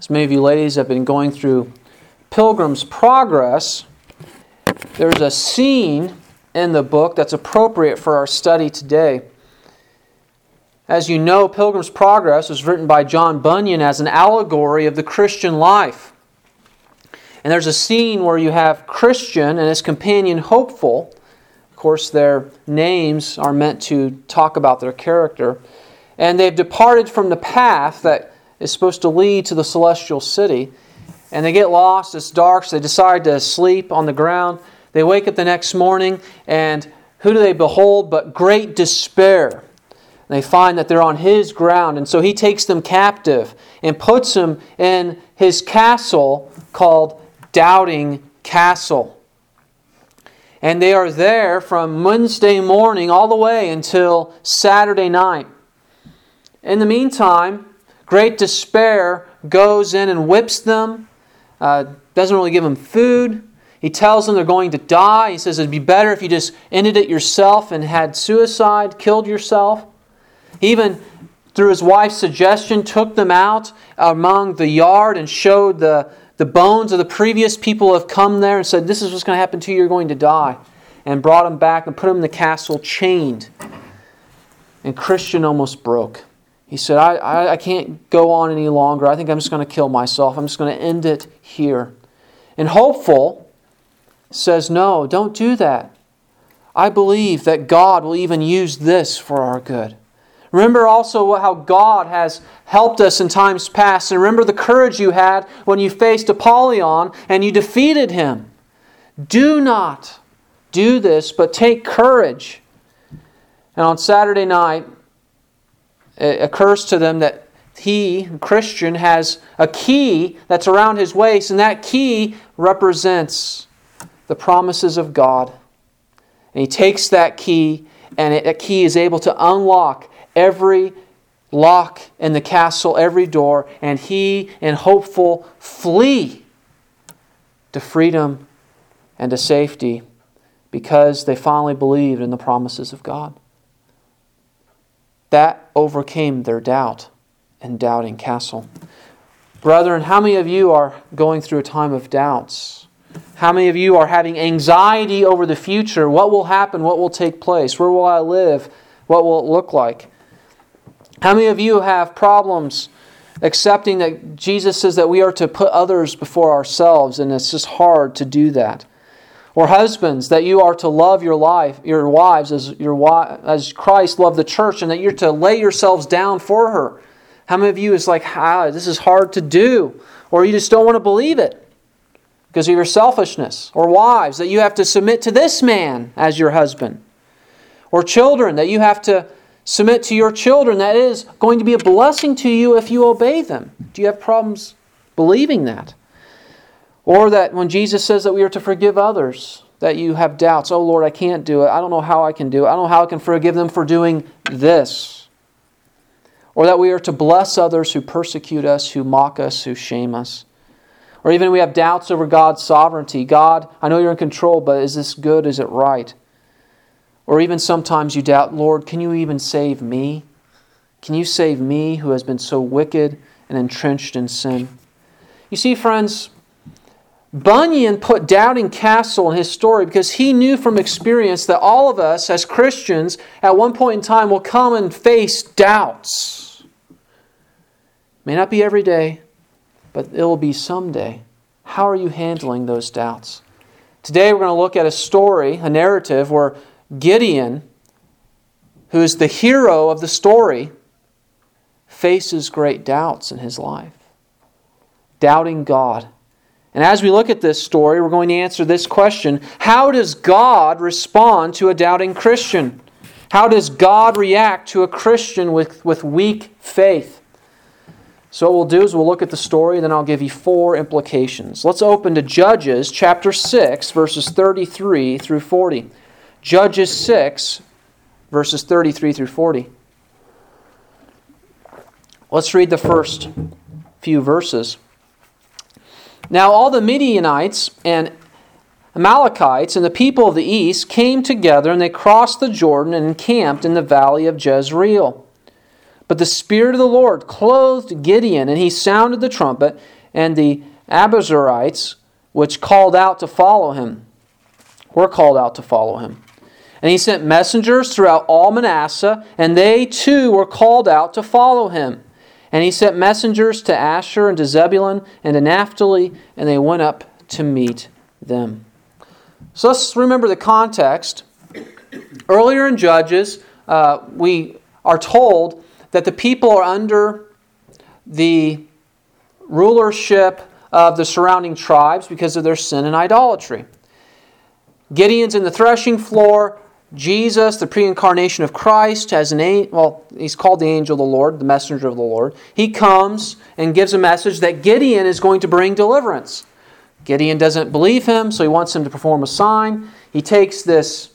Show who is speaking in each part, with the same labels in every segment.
Speaker 1: As many of you ladies have been going through Pilgrim's Progress, there's a scene in the book that's appropriate for our study today. As you know, Pilgrim's Progress was written by John Bunyan as an allegory of the Christian life. And there's a scene where you have Christian and his companion Hopeful. Of course, their names are meant to talk about their character. And they've departed from the path that is supposed to lead to the celestial city. And they get lost, it's dark, so they decide to sleep on the ground. They wake up the next morning, and who do they behold but great despair? And they find that they're on his ground, and so he takes them captive and puts them in his castle called Doubting Castle. And they are there from Wednesday morning all the way until Saturday night. In the meantime, great despair goes in and whips them, doesn't really give them food. He tells them they're going to die. He says it'd be better if you just ended it yourself and had suicide, killed yourself. He even, through his wife's suggestion, took them out among the yard and showed the bones of the previous people who have come there and said, this is what's going to happen to you, you're going to die. And brought them back and put them in the castle chained. And Christian almost broke. He said, I can't go on any longer. I think I'm just going to kill myself. I'm just going to end it here. And Hopeful says, no, don't do that. I believe that God will even use this for our good. Remember also how God has helped us in times past. And remember the courage you had when you faced Apollyon and you defeated him. Do not do this, but take courage. And on Saturday night, it occurs to them that he, Christian, has a key that's around his waist, and that key represents the promises of God. And he takes that key, and that key is able to unlock every lock in the castle, every door, and he and Hopeful flee to freedom and to safety because they finally believed in the promises of God. That overcame their doubt in Doubting Castle. Brethren, how many of you are going through a time of doubts? How many of you are having anxiety over the future? What will happen? What will take place? Where will I live? What will it look like? How many of you have problems accepting that Jesus says that we are to put others before ourselves, and it's just hard to do that? Or husbands, that you are to love your wives as Christ loved the church, and that you're to lay yourselves down for her. How many of you is like, this is hard to do, or you just don't want to believe it because of your selfishness? Or wives, that you have to submit to this man as your husband. Or children, that you have to submit to your children. That is going to be a blessing to you if you obey them. Do you have problems believing that? Or that when Jesus says that we are to forgive others, that you have doubts. Oh Lord, I can't do it. I don't know how I can do it. I don't know how I can forgive them for doing this. Or that we are to bless others who persecute us, who mock us, who shame us. Or even we have doubts over God's sovereignty. God, I know you're in control, but is this good? Is it right? Or even sometimes you doubt, Lord, can you even save me? Can you save me who has been so wicked and entrenched in sin? You see, friends, Bunyan put Doubting Castle in his story because he knew from experience that all of us as Christians at one point in time will come and face doubts. May not be every day, but it will be someday. How are you handling those doubts? Today we're going to look at a story, a narrative where Gideon, who is the hero of the story, faces great doubts in his life. Doubting God. And as we look at this story, we're going to answer this question: how does God respond to a doubting Christian? How does God react to a Christian with weak faith? So what we'll do is we'll look at the story, then I'll give you 4 implications. Let's open to Judges chapter 6, verses 33 through 40. Judges 6, verses 33 through 40. Let's read the first few verses. Now all the Midianites and Amalekites and the people of the east came together, and they crossed the Jordan and encamped in the valley of Jezreel. But the Spirit of the Lord clothed Gideon, and he sounded the trumpet, and the Abiezrites, which called out to follow him, were called out to follow him. And he sent messengers throughout all Manasseh, and they too were called out to follow him. And he sent messengers to Asher and to Zebulun and to Naphtali, and they went up to meet them. So let's remember the context. Earlier in Judges, we are told that the people are under the rulership of the surrounding tribes because of their sin and idolatry. Gideon's in the threshing floor. Jesus, the pre-incarnation of Christ, has he's called the angel of the Lord, the messenger of the Lord. He comes and gives a message that Gideon is going to bring deliverance. Gideon doesn't believe him, so he wants him to perform a sign. He takes this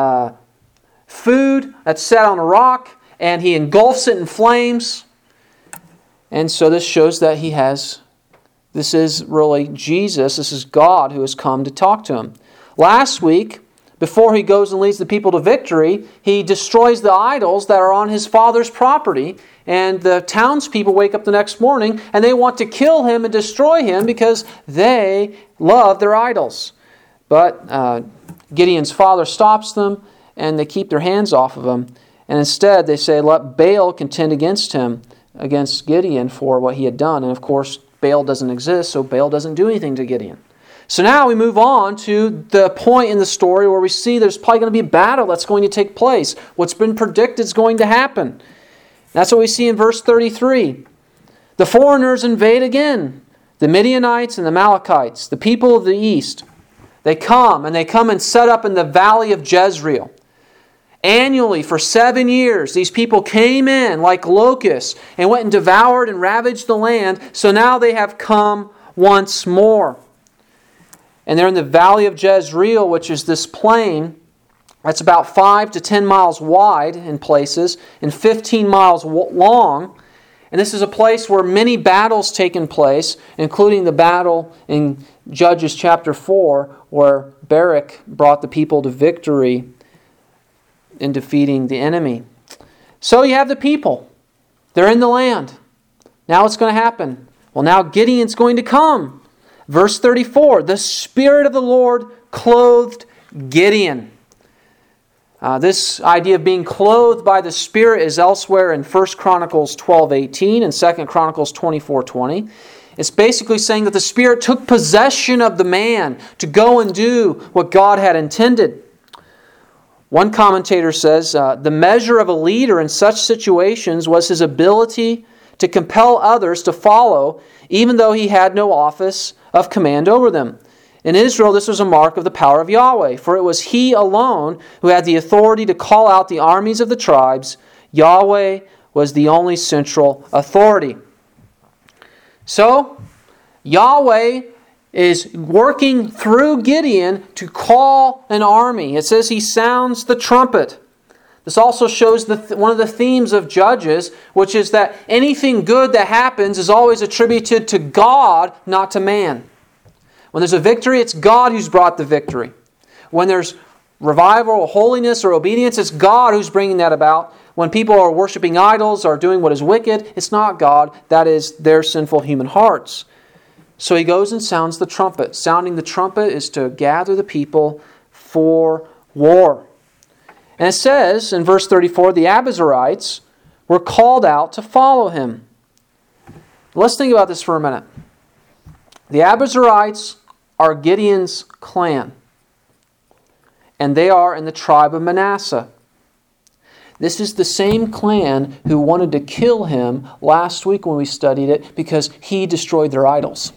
Speaker 1: food that's set on a rock, and he engulfs it in flames. And so this shows that this is really Jesus, this is God who has come to talk to him. Last week, before he goes and leads the people to victory, he destroys the idols that are on his father's property. And the townspeople wake up the next morning and they want to kill him and destroy him because they love their idols. But Gideon's father stops them and they keep their hands off of him. And instead they say, let Baal contend against Gideon for what he had done. And of course, Baal doesn't exist, so Baal doesn't do anything to Gideon. So now we move on to the point in the story where we see there's probably going to be a battle that's going to take place. What's been predicted is going to happen. That's what we see in verse 33. The foreigners invade again. The Midianites and the Amalekites, the people of the east. They come and set up in the valley of Jezreel. Annually, for 7 years, these people came in like locusts and went and devoured and ravaged the land. So now they have come once more. And they're in the valley of Jezreel, which is this plain that's about 5 to 10 miles wide in places and 15 miles long. And this is a place where many battles taken place, including the battle in Judges chapter 4, where Barak brought the people to victory in defeating the enemy. So you have the people. They're in the land. Now what's going to happen? Well, now Gideon's going to come. Verse 34, the Spirit of the Lord clothed Gideon. This idea of being clothed by the Spirit is elsewhere in 1 Chronicles 12:18 and 2 Chronicles 24:20. It's basically saying that the Spirit took possession of the man to go and do what God had intended. One commentator says, the measure of a leader in such situations was his ability to compel others to follow, even though he had no office of command over them. In Israel, this was a mark of the power of Yahweh, for it was He alone who had the authority to call out the armies of the tribes. Yahweh was the only central authority. So, Yahweh is working through Gideon to call an army. It says he sounds the trumpet. This also shows one of the themes of Judges, which is that anything good that happens is always attributed to God, not to man. When there's a victory, it's God who's brought the victory. When there's revival or holiness or obedience, it's God who's bringing that about. When people are worshiping idols or doing what is wicked, it's not God. That is their sinful human hearts. So he goes and sounds the trumpet. Sounding the trumpet is to gather the people for war. And it says in verse 34, the Abiezrites were called out to follow him. Let's think about this for a minute. The Abiezrites are Gideon's clan, and they are in the tribe of Manasseh. This is the same clan who wanted to kill him last week when we studied it because he destroyed their idols.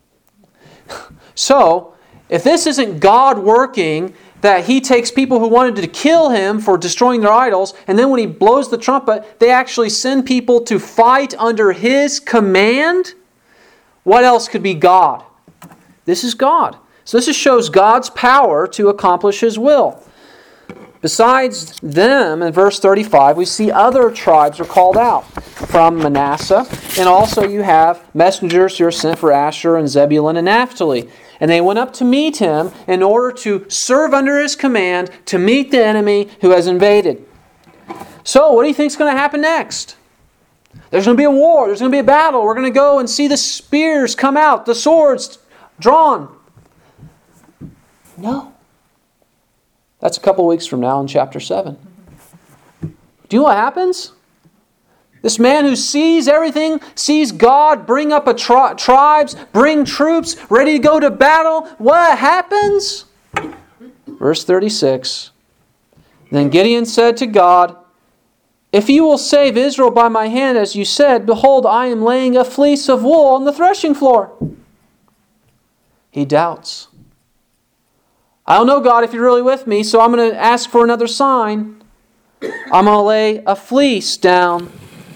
Speaker 1: So, if this isn't God working, that He takes people who wanted to kill Him for destroying their idols, and then when He blows the trumpet, they actually send people to fight under His command, what else could be God? This is God. So this shows God's power to accomplish His will. Besides them, in verse 35, we see other tribes are called out from Manasseh. And also you have messengers who are sent for Asher and Zebulun and Naphtali. And they went up to meet him in order to serve under his command to meet the enemy who has invaded. So what do you think is going to happen next? There's going to be a war. There's going to be a battle. We're going to go and see the spears come out, the swords drawn. No. That's a couple of weeks from now in chapter 7. Do you know what happens? This man who sees everything, sees God bring up tribes, bring troops, ready to go to battle. What happens? Verse 36. Then Gideon said to God, if you will save Israel by my hand, as you said, behold, I am laying a fleece of wool on the threshing floor. He doubts. I don't know, God, if you're really with me, so I'm going to ask for another sign. I'm going to lay a fleece down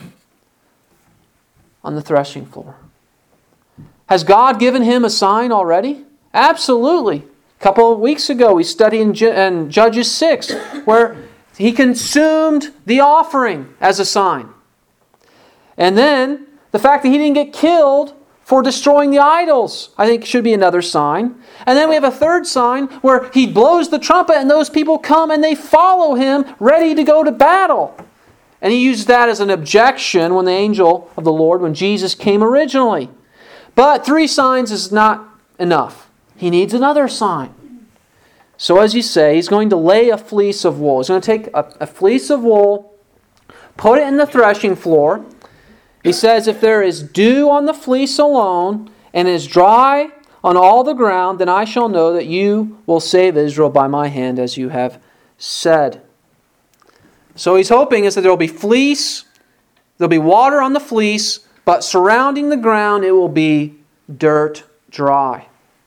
Speaker 1: on the threshing floor. Has God given him a sign already? Absolutely. A couple of weeks ago, we studied in Judges 6, where he consumed the offering as a sign. And then, the fact that he didn't get killed for destroying the idols, I think should be another sign. And then we have a third sign where he blows the trumpet and those people come and they follow him ready to go to battle. And he used that as an objection when the angel of the Lord, when Jesus came originally. But 3 signs is not enough. He needs another sign. So as you say, he's going to lay a fleece of wool. He's going to take a fleece of wool, put it in the threshing floor. He says, if there is dew on the fleece alone, and is dry on all the ground, then I shall know that you will save Israel by my hand, as you have said. So he's hoping is that there will be fleece, there will be water on the fleece, but surrounding the ground it will be dirt dry.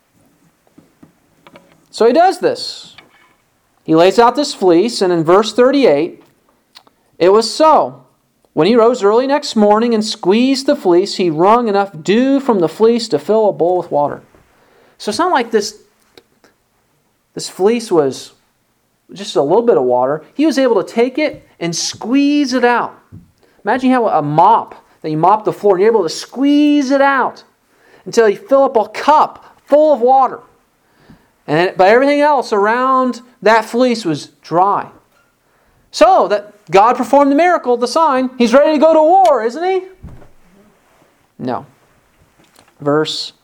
Speaker 1: So he does this. He lays out this fleece, and in verse 38, it was so. When he rose early next morning and squeezed the fleece, he wrung enough dew from the fleece to fill a bowl with water. So it's not like this fleece was just a little bit of water. He was able to take it and squeeze it out. Imagine how a mop, that you mop the floor, and you're able to squeeze it out until you fill up a cup full of water. But everything else around that fleece was dry. So that God performed the miracle, the sign. He's ready to go to war, isn't he? No. Verse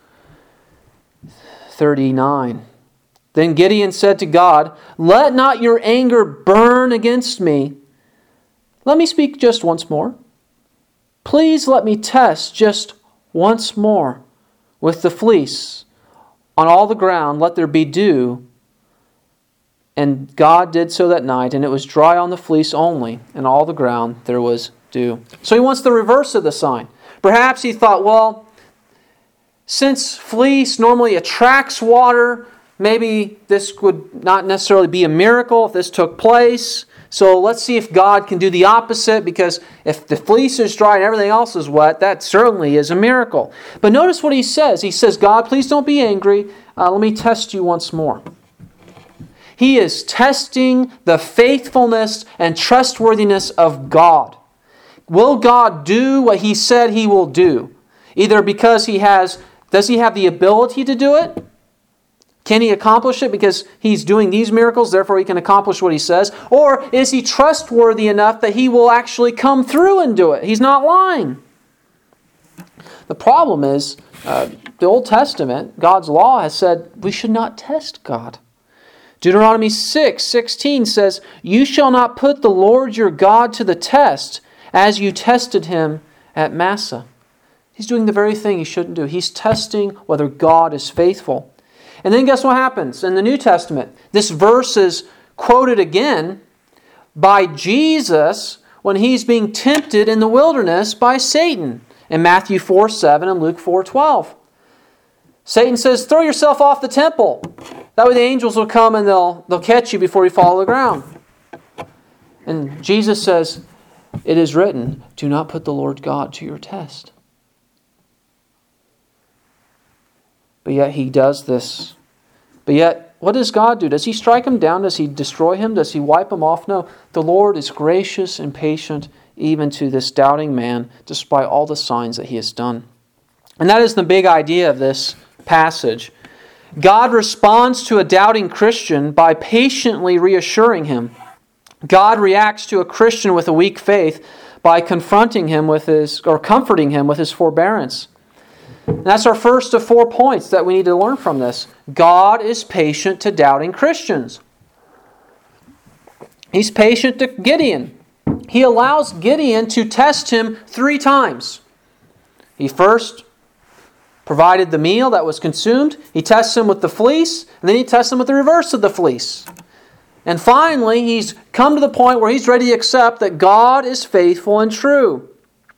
Speaker 1: 39. Then Gideon said to God, let not your anger burn against me. Let me speak just once more. Please let me test just once more with the fleece. On all the ground let there be dew. And God did so that night, and it was dry on the fleece only, and all the ground there was dew. So he wants the reverse of the sign. Perhaps he thought, well, since fleece normally attracts water, maybe this would not necessarily be a miracle if this took place. So let's see if God can do the opposite, because if the fleece is dry and everything else is wet, that certainly is a miracle. But notice what he says. He says, God, please don't be angry. Let me test you once more. He is testing the faithfulness and trustworthiness of God. Will God do what he said he will do? Either because does he have the ability to do it? Can he accomplish it because he's doing these miracles, therefore he can accomplish what he says? Or is he trustworthy enough that he will actually come through and do it? He's not lying. The problem is, the Old Testament, God's law has said we should not test God. Deuteronomy 6:16 says, you shall not put the Lord your God to the test as you tested him at Massah. He's doing the very thing he shouldn't do. He's testing whether God is faithful. And then guess what happens in the New Testament? This verse is quoted again by Jesus when he's being tempted in the wilderness by Satan in Matthew 4:7 and Luke 4:12. Satan says, throw yourself off the temple. That way the angels will come and they'll catch you before you fall to the ground. And Jesus says, it is written, do not put the Lord God to your test. But yet he does this. But yet, what does God do? Does he strike him down? Does he destroy him? Does he wipe him off? No. The Lord is gracious and patient even to this doubting man, despite all the signs that he has done. And that is the big idea of this passage. God responds to a doubting Christian by patiently reassuring him. God reacts to a Christian with a weak faith by comforting him with his forbearance. And that's our first of 4 points that we need to learn from this. God is patient to doubting Christians. He's patient to Gideon. He allows Gideon to test him 3 times. He first provided the meal that was consumed. He tests him with the fleece. And then he tests him with the reverse of the fleece. And finally, he's come to the point where he's ready to accept that God is faithful and true.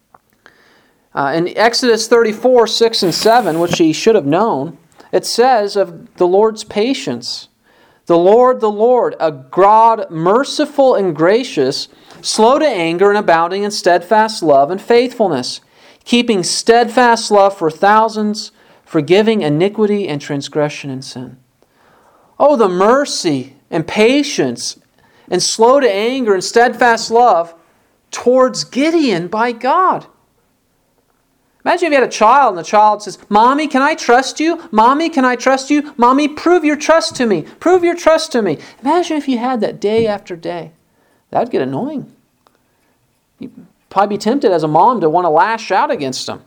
Speaker 1: In Exodus 34, 6 and 7, which he should have known, it says of the Lord's patience, the Lord, a God merciful and gracious, slow to anger and abounding in steadfast love and faithfulness, keeping steadfast love for thousands, forgiving iniquity and transgression and sin. Oh, the mercy and patience and slow to anger and steadfast love towards Gideon by God. Imagine if you had a child and the child says, Mommy, can I trust you? Mommy, can I trust you? Mommy, prove your trust to me. Prove your trust to me. Imagine if you had that day after day. That would get annoying. You'd probably be tempted as a mom to want to lash out against them.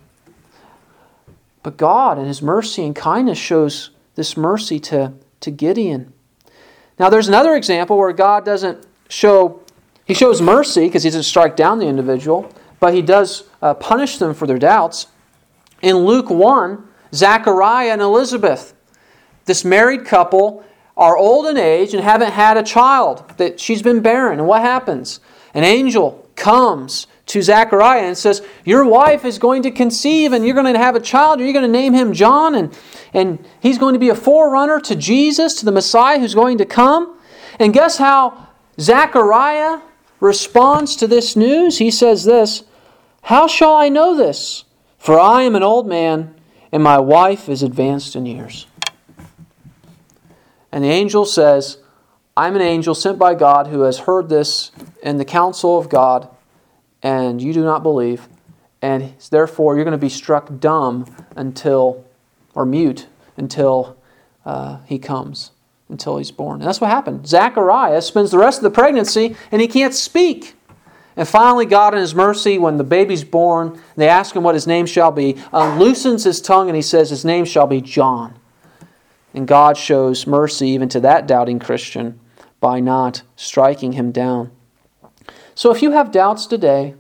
Speaker 1: But God in His mercy and kindness shows this mercy to Gideon. Now there's another example where God doesn't show, He shows mercy because He doesn't strike down the individual, but He does punish them for their doubts. In Luke 1, Zechariah and Elizabeth, this married couple, are old in age and haven't had a child. That she's been barren. And what happens? An angel comes to Zechariah and says, your wife is going to conceive and you're going to have a child. You're going to name him John, and he's going to be a forerunner to Jesus, to the Messiah who's going to come. And guess how Zechariah responds to this news? He says this, how shall I know this? For I am an old man and my wife is advanced in years. And the angel says, I'm an angel sent by God who has heard this in the counsel of God, and you do not believe, and therefore you're going to be struck dumb mute until he comes, until he's born. And that's what happened. Zechariah spends the rest of the pregnancy and he can't speak. And finally, God in His mercy, when the baby's born, they ask him what his name shall be, loosens his tongue and he says his name shall be John. And God shows mercy even to that doubting Christian by not striking him down. So if you have doubts today,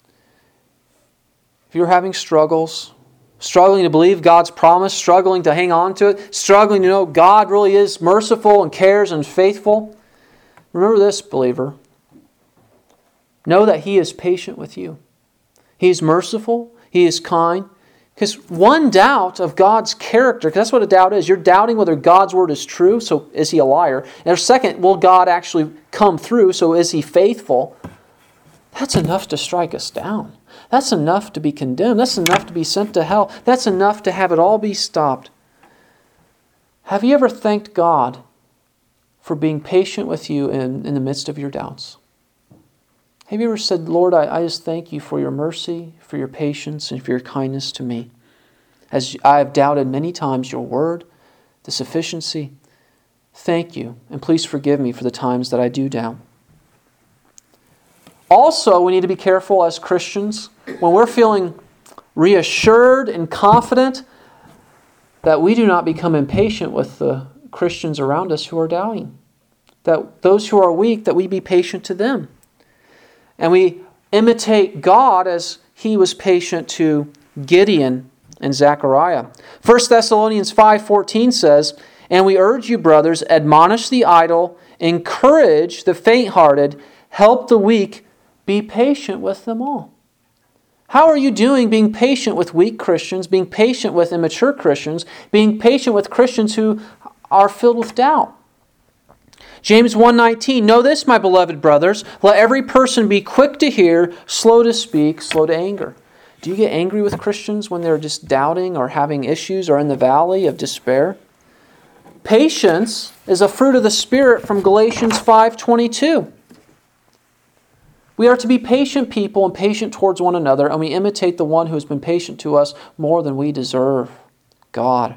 Speaker 1: if you're having struggles, struggling to believe God's promise, struggling to hang on to it, struggling to know God really is merciful and cares and faithful, remember this, believer. Know that He is patient with you. He is merciful. He is kind. Because one doubt of God's character, because that's what a doubt is. You're doubting whether God's word is true, so is He a liar? And second, will God actually come through, so is He faithful? That's enough to strike us down. That's enough to be condemned. That's enough to be sent to hell. That's enough to have it all be stopped. Have you ever thanked God for being patient with you in the midst of your doubts? Have you ever said, Lord, I just thank you for your mercy, for your patience, and for your kindness to me? As I have doubted many times your word, the sufficiency, thank you, and please forgive me for the times that I do doubt. Also, we need to be careful as Christians when we're feeling reassured and confident that we do not become impatient with the Christians around us who are doubting. That those who are weak, that we be patient to them. And we imitate God as He was patient to Gideon and Zechariah. 1 Thessalonians 5:14 says, and we urge you, brothers, admonish the idle, encourage the faint-hearted, help the weak, be patient with them all. How are you doing being patient with weak Christians, being patient with immature Christians, being patient with Christians who are filled with doubt? James 1:19, know this, my beloved brothers, let every person be quick to hear, slow to speak, slow to anger. Do you get angry with Christians when they're just doubting or having issues or in the valley of despair? Patience is a fruit of the Spirit from Galatians 5:22. We are to be patient people and patient towards one another, and we imitate the one who has been patient to us more than we deserve, God.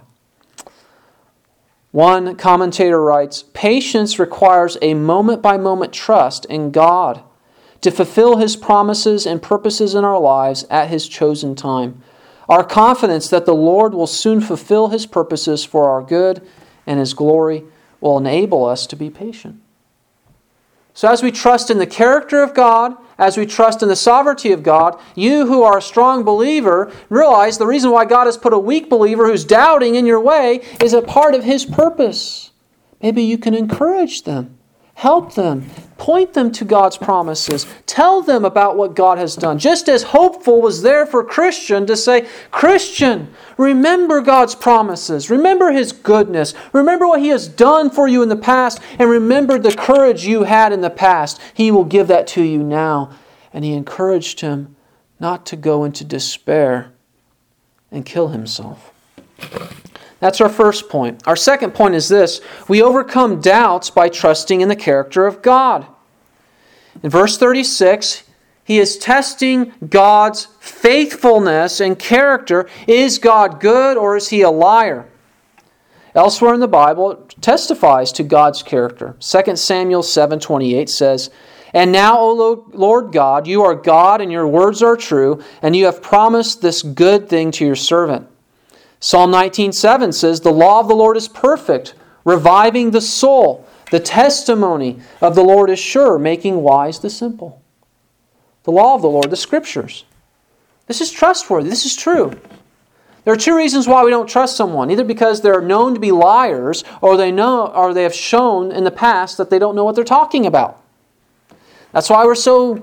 Speaker 1: One commentator writes, patience requires a moment-by-moment trust in God to fulfill His promises and purposes in our lives at His chosen time. Our confidence that the Lord will soon fulfill His purposes for our good and His glory will enable us to be patient. So as we trust in the character of God, as we trust in the sovereignty of God, you who are a strong believer, realize the reason why God has put a weak believer who's doubting in your way is a part of His purpose. Maybe you can encourage them, help them, point them to God's promises, tell them about what God has done. Just as Hopeful was there for Christian to say, Christian, remember God's promises, remember His goodness, remember what He has done for you in the past, and remember the courage you had in the past. He will give that to you now. And he encouraged him not to go into despair and kill himself. That's our first point. Our second point is this: we overcome doubts by trusting in the character of God. In verse 36, he is testing God's faithfulness and character. Is God good or is He a liar? Elsewhere in the Bible, it testifies to God's character. 2 Samuel 7:28 says, "And now, O Lord God, you are God and your words are true, and you have promised this good thing to your servant." Psalm 19:7 says, "The law of the Lord is perfect, reviving the soul. The testimony of the Lord is sure, making wise the simple." The law of the Lord, the Scriptures. This is trustworthy. This is true. There are two reasons why we don't trust someone: either because they're known to be liars, or they have shown in the past that they don't know what they're talking about. That's why we're so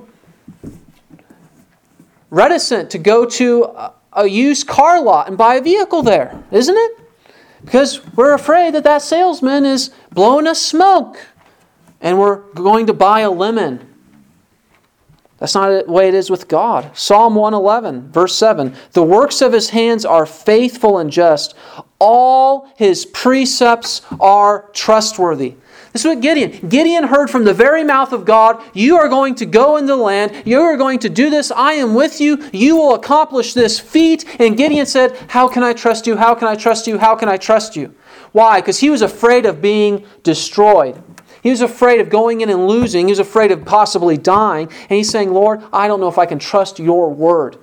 Speaker 1: reticent to go to a used car lot and buy a vehicle there, isn't it? Because we're afraid that salesman is blowing us smoke and we're going to buy a lemon. That's not the way it is with God. Psalm 111, verse 7, "The works of His hands are faithful and just. All His precepts are trustworthy." This is what Gideon heard from the very mouth of God. You are going to go into the land. You are going to do this. I am with you. You will accomplish this feat. And Gideon said, "How can I trust you? How can I trust you? How can I trust you?" Why? Because he was afraid of being destroyed. He was afraid of going in and losing. He was afraid of possibly dying. And he's saying, "Lord, I don't know if I can trust your word."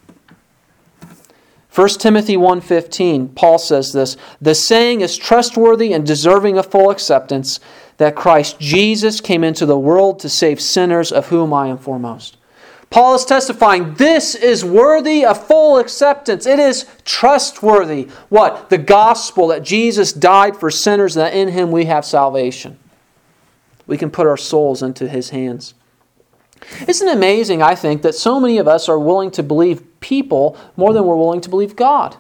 Speaker 1: 1 Timothy 1:15, Paul says this, "The saying is trustworthy and deserving of full acceptance, that Christ Jesus came into the world to save sinners, of whom I am foremost." Paul is testifying, this is worthy of full acceptance. It is trustworthy. What? The gospel, that Jesus died for sinners, that in Him we have salvation. We can put our souls into His hands. Isn't it amazing, I think, that so many of us are willing to believe people more than we're willing to believe God?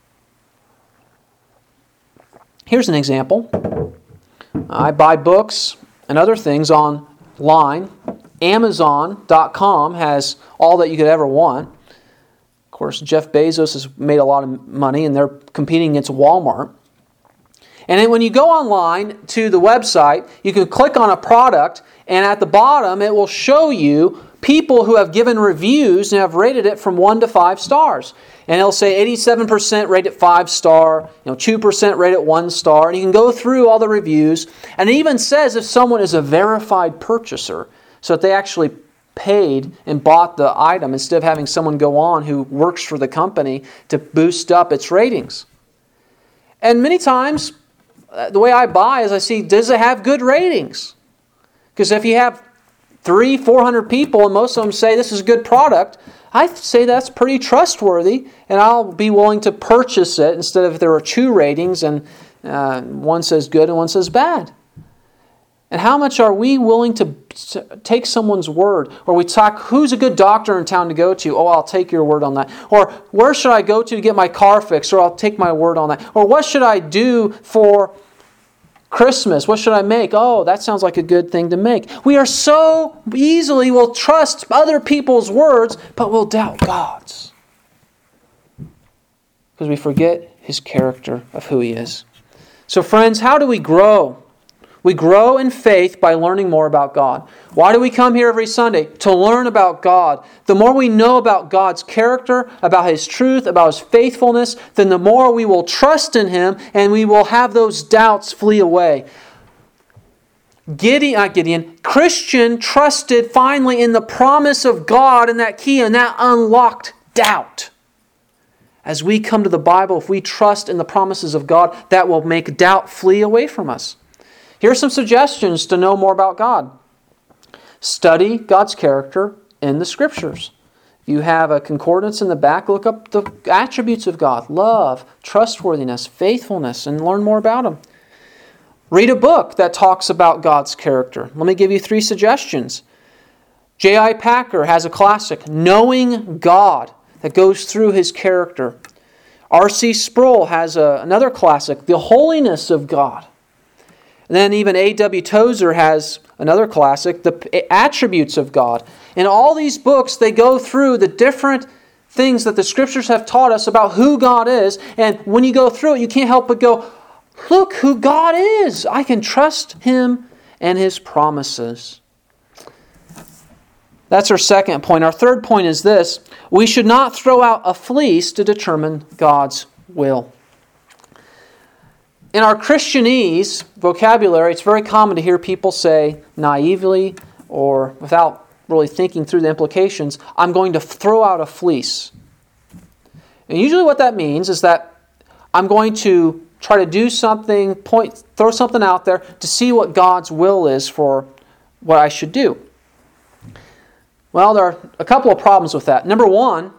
Speaker 1: Here's an example. I buy books and other things online. Amazon.com has all that you could ever want. Of course, Jeff Bezos has made a lot of money and they're competing against Walmart. And then when you go online to the website, you can click on a product, and at the bottom it will show you people who have given reviews and have rated it from 1 to 5 stars. And it'll say 87% rate it 5 star, 2% rate it 1 star. And you can go through all the reviews. And it even says if someone is a verified purchaser, so that they actually paid and bought the item instead of having someone go on who works for the company to boost up its ratings. And many times, the way I buy is I see, does it have good ratings? Because if you have 300-400 people and most of them say this is a good product, I say that's pretty trustworthy and I'll be willing to purchase it instead of if there are 2 ratings and one says good and one says bad. And how much are we willing to take someone's word? Or we talk, who's a good doctor in town to go to? Oh, I'll take your word on that. Or where should I go to get my car fixed? Or I'll take my word on that. Or what should I do for Christmas? What should I make? Oh, that sounds like a good thing to make. We are so easily will trust other people's words, but we'll doubt God's. Because we forget His character of who He is. So friends, how do we grow? We grow in faith by learning more about God. Why do we come here every Sunday? To learn about God. The more we know about God's character, about His truth, about His faithfulness, then the more we will trust in Him and we will have those doubts flee away. Christian trusted finally in the promise of God and that key, and that unlocked doubt. As we come to the Bible, if we trust in the promises of God, that will make doubt flee away from us. Here are some suggestions to know more about God. Study God's character in the Scriptures. If you have a concordance in the back, look up the attributes of God: love, trustworthiness, faithfulness, and learn more about Him. Read a book that talks about God's character. Let me give you 3 suggestions. J.I. Packer has a classic, Knowing God, that goes through His character. R.C. Sproul has another classic, The Holiness of God. And then even A.W. Tozer has another classic, The Attributes of God. In all these books, they go through the different things that the Scriptures have taught us about who God is. And when you go through it, you can't help but go, look who God is. I can trust Him and His promises. That's our second point. Our third point is this: we should not throw out a fleece to determine God's will. In our Christianese vocabulary, it's very common to hear people say naively or without really thinking through the implications, I'm going to throw out a fleece. And usually what that means is that I'm going to try to do something, throw something out there to see what God's will is for what I should do. Well, there are a couple of problems with that. Number one,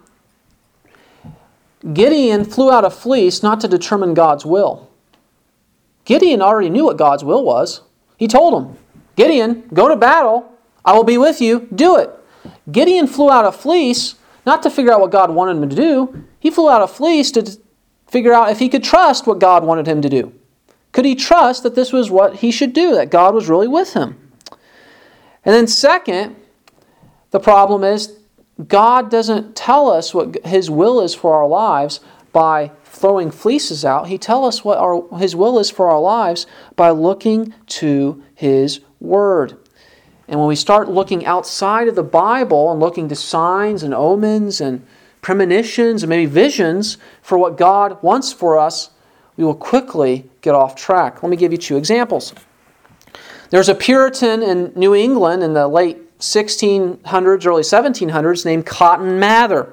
Speaker 1: Gideon flew out a fleece not to determine God's will. Gideon already knew what God's will was. He told him, Gideon, go to battle. I will be with you. Do it. Gideon flew out a fleece not to figure out what God wanted him to do. He flew out a fleece to figure out if he could trust what God wanted him to do. Could he trust that this was what he should do, that God was really with him? And then second, the problem is God doesn't tell us what His will is for our lives by throwing fleeces out. He tells us what His will is for our lives by looking to His Word. And when we start looking outside of the Bible and looking to signs and omens and premonitions and maybe visions for what God wants for us, we will quickly get off track. Let me give you 2 examples. There's a Puritan in New England in the late 1600s, early 1700s named Cotton Mather.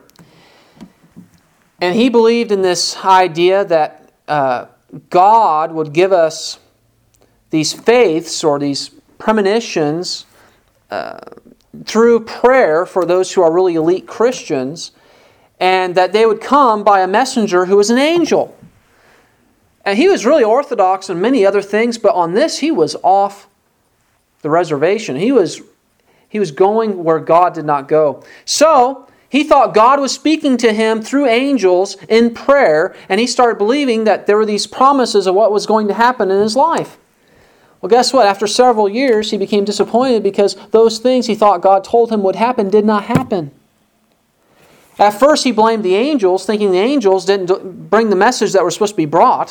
Speaker 1: And he believed in this idea that God would give us these faiths or these premonitions through prayer for those who are really elite Christians, and that they would come by a messenger who was an angel. And he was really orthodox in many other things, but on this he was off the reservation. He was going where God did not go. So he thought God was speaking to him through angels in prayer, and he started believing that there were these promises of what was going to happen in his life. Well, guess what? After several years, he became disappointed because those things he thought God told him would happen did not happen. At first, he blamed the angels, thinking the angels didn't bring the message that was supposed to be brought.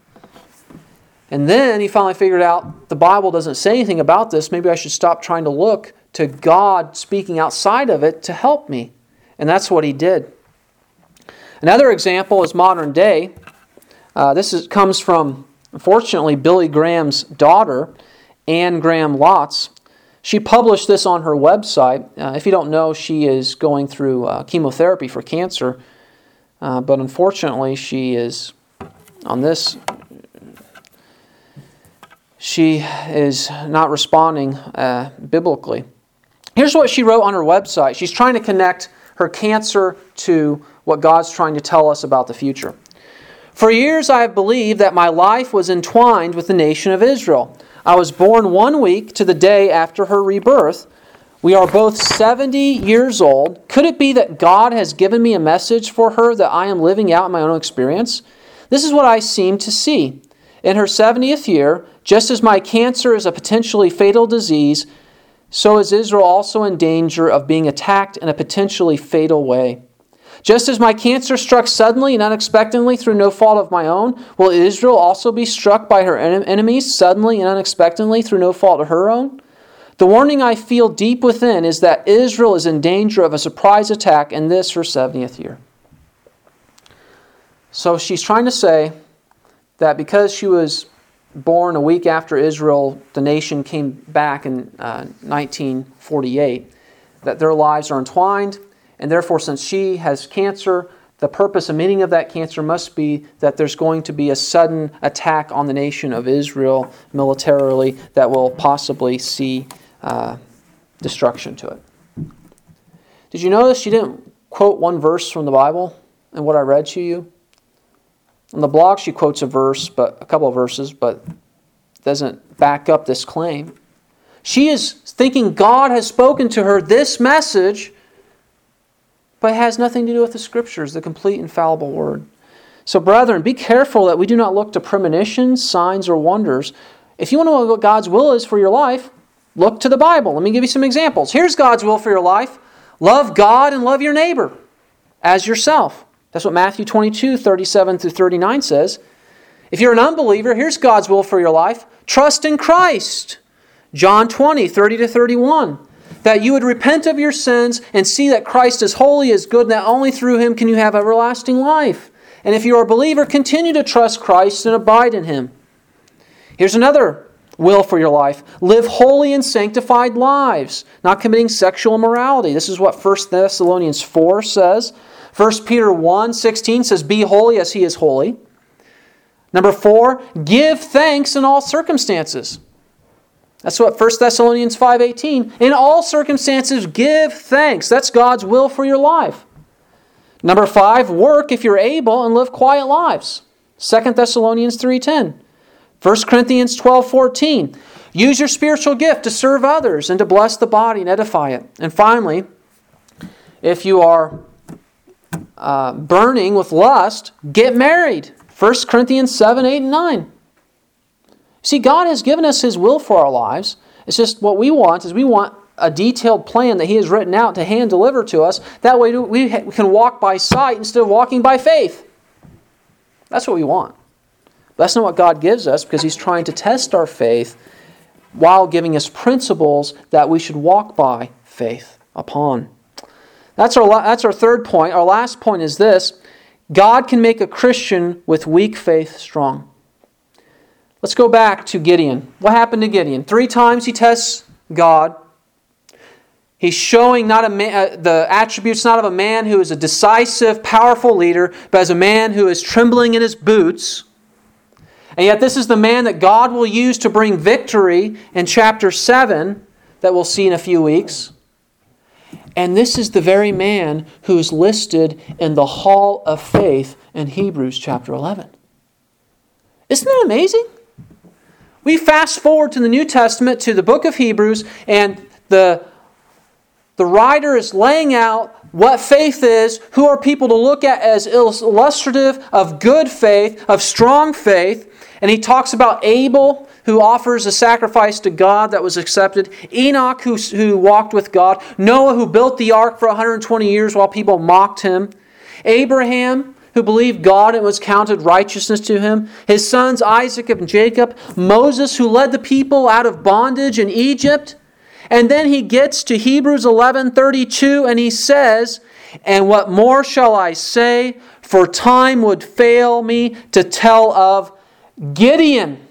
Speaker 1: And then he finally figured out the Bible doesn't say anything about this. Maybe I should stop trying to look to God speaking outside of it to help me. And that's what he did. Another example is modern day. Comes from, unfortunately, Billy Graham's daughter, Anne Graham Lotz. She published this on her website. If you don't know, she is going through chemotherapy for cancer. But unfortunately, she is on this. She is not responding biblically. Here's what she wrote on her website. She's trying to connect her cancer to what God's trying to tell us about the future. For years I have believed that my life was entwined with the nation of Israel. I was born 1 week to the day after her rebirth. We are both 70 years old. Could it be that God has given me a message for her that I am living out in my own experience? This is what I seem to see. In her 70th year, just as my cancer is a potentially fatal disease, so is Israel also in danger of being attacked in a potentially fatal way. Just as my cancer struck suddenly and unexpectedly through no fault of my own, will Israel also be struck by her enemies suddenly and unexpectedly through no fault of her own? The warning I feel deep within is that Israel is in danger of a surprise attack in this, her 70th year. So she's trying to say that because she was born a week after Israel, the nation came back in 1948, that their lives are entwined, and therefore since she has cancer, the purpose and meaning of that cancer must be that there's going to be a sudden attack on the nation of Israel militarily that will possibly see destruction to it. Did you notice she didn't quote one verse from the Bible in what I read to you? On the blog she quotes a couple of verses, but doesn't back up this claim. She is thinking God has spoken to her this message, but it has nothing to do with the Scriptures, the complete infallible Word. So brethren, be careful that we do not look to premonitions, signs, or wonders. If you want to know what God's will is for your life, look to the Bible. Let me give you some examples. Here's God's will for your life. Love God and love your neighbor as yourself. That's what Matthew 22, 37 through 39 says. If you're an unbeliever, here's God's will for your life. Trust in Christ. John 20, 30 to 31. That you would repent of your sins and see that Christ is holy, is good, and that only through Him can you have everlasting life. And if you are a believer, continue to trust Christ and abide in Him. Here's another will for your life. Live holy and sanctified lives, not committing sexual immorality. This is what 1 Thessalonians 4 says. 1 Peter 1, 16 says, be holy as He is holy. Number 4, give thanks in all circumstances. That's what 1 Thessalonians 5:18. In all circumstances, give thanks. That's God's will for your life. Number 5, work if you're able and live quiet lives. 2 Thessalonians 3:10. 1 Corinthians 12:14. Use your spiritual gift to serve others and to bless the body and edify it. And finally, if you are burning with lust, get married. 1 Corinthians 7, 8, and 9. See, God has given us His will for our lives. It's just what we want is we want a detailed plan that He has written out to hand deliver to us. That way we can walk by sight instead of walking by faith. That's what we want. But that's not what God gives us because He's trying to test our faith while giving us principles that we should walk by faith upon. That's our third point. Our last point is this. God can make a Christian with weak faith strong. Let's go back to Gideon. What happened to Gideon? 3 times he tests God. He's showing the attributes not of a man who is a decisive, powerful leader, but as a man who is trembling in his boots. And yet this is the man that God will use to bring victory in chapter 7 that we'll see in a few weeks. And this is the very man who is listed in the Hall of Faith in Hebrews chapter 11. Isn't that amazing? We fast forward to the New Testament, to the book of Hebrews, and the writer is laying out what faith is, who are people to look at as illustrative of good faith, of strong faith. And he talks about Abel, who offers a sacrifice to God that was accepted. Enoch, who walked with God. Noah, who built the ark for 120 years while people mocked him. Abraham, who believed God and was counted righteousness to him. His sons Isaac and Jacob. Moses, who led the people out of bondage in Egypt. And then he gets to Hebrews 11:32 and he says, and what more shall I say? For time would fail me to tell of Gideon,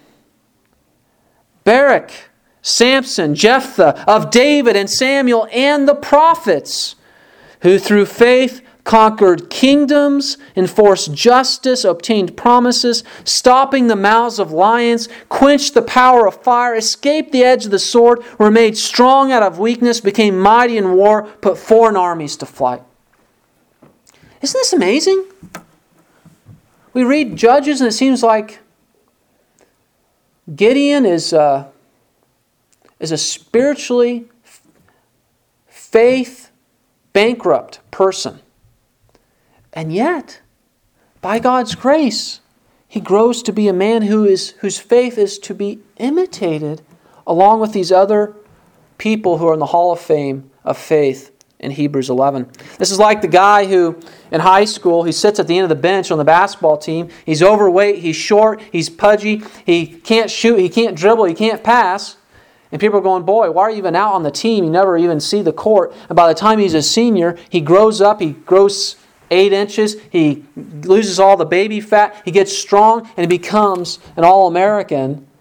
Speaker 1: Barak, Samson, Jephthah, of David and Samuel and the prophets, who through faith conquered kingdoms, enforced justice, obtained promises, stopping the mouths of lions, quenched the power of fire, escaped the edge of the sword, were made strong out of weakness, became mighty in war, put foreign armies to flight. Isn't this amazing? We read Judges and it seems like Gideon is a spiritually faith bankrupt person. And yet, by God's grace, he grows to be a man whose faith is to be imitated along with these other people who are in the Hall of Fame of faith in Hebrews 11. This is like the guy who, in high school, he sits at the end of the bench on the basketball team. He's overweight, he's short, he's pudgy, he can't shoot, he can't dribble, he can't pass. And people are going, boy, why are you even out on the team? You never even see the court. And by the time he's a senior, he grows up, he grows 8 inches, he loses all the baby fat, he gets strong, and he becomes an All-American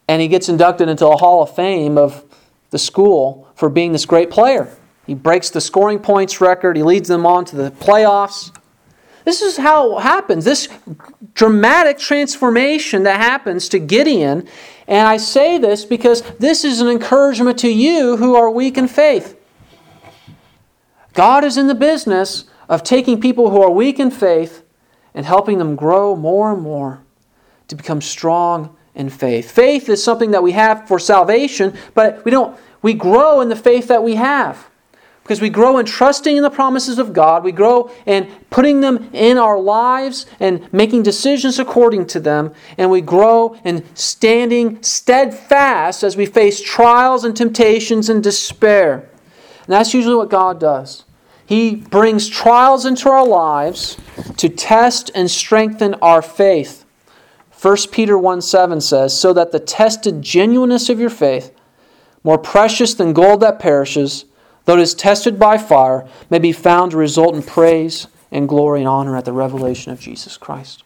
Speaker 1: And he gets inducted into the Hall of Fame of the school for being this great player. He breaks the scoring points record. He leads them on to the playoffs. This is how it happens. This dramatic transformation that happens to Gideon. And I say this because this is an encouragement to you who are weak in faith. God is in the business of taking people who are weak in faith and helping them grow more and more to become strong in faith. Faith is something that we have for salvation, but we grow in the faith that we have. Because we grow in trusting in the promises of God. We grow in putting them in our lives and making decisions according to them. And we grow in standing steadfast as we face trials and temptations and despair. And that's usually what God does. He brings trials into our lives to test and strengthen our faith. 1 Peter 1:7 says, "So that the tested genuineness of your faith, more precious than gold that perishes, though it is tested by fire, may be found to result in praise and glory and honor at the revelation of Jesus Christ."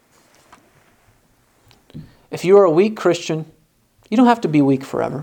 Speaker 1: If you are a weak Christian, you don't have to be weak forever.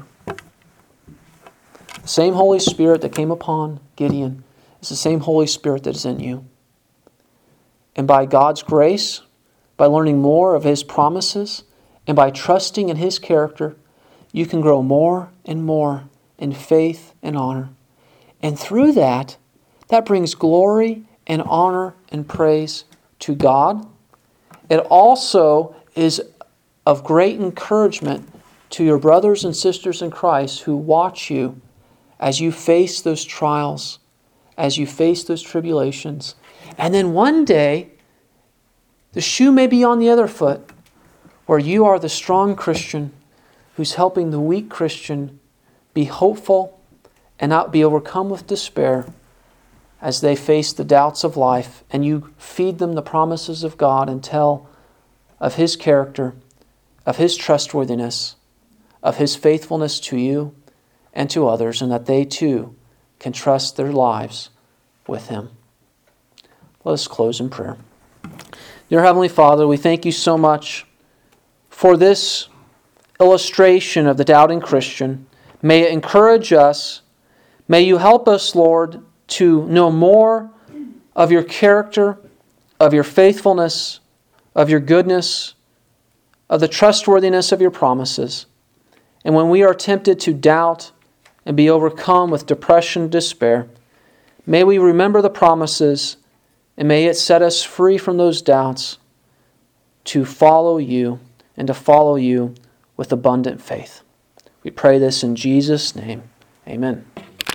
Speaker 1: The same Holy Spirit that came upon Gideon is the same Holy Spirit that is in you. And by God's grace, by learning more of His promises, and by trusting in His character, you can grow more and more in faith and honor. And through that brings glory and honor and praise to God. It also is of great encouragement to your brothers and sisters in Christ who watch you as you face those trials, as you face those tribulations. And then one day, the shoe may be on the other foot, where you are the strong Christian who's helping the weak Christian be hopeful and not be overcome with despair as they face the doubts of life, and you feed them the promises of God and tell of His character, of His trustworthiness, of His faithfulness to you and to others, and that they too can trust their lives with Him. Let us close in prayer. Dear Heavenly Father, we thank You so much for this illustration of the doubting Christian. May it encourage us. May You help us, Lord, to know more of Your character, of Your faithfulness, of Your goodness, of the trustworthiness of Your promises. And when we are tempted to doubt and be overcome with depression and despair, may we remember the promises, and may it set us free from those doubts to follow You and to follow You with abundant faith. We pray this in Jesus' name. Amen.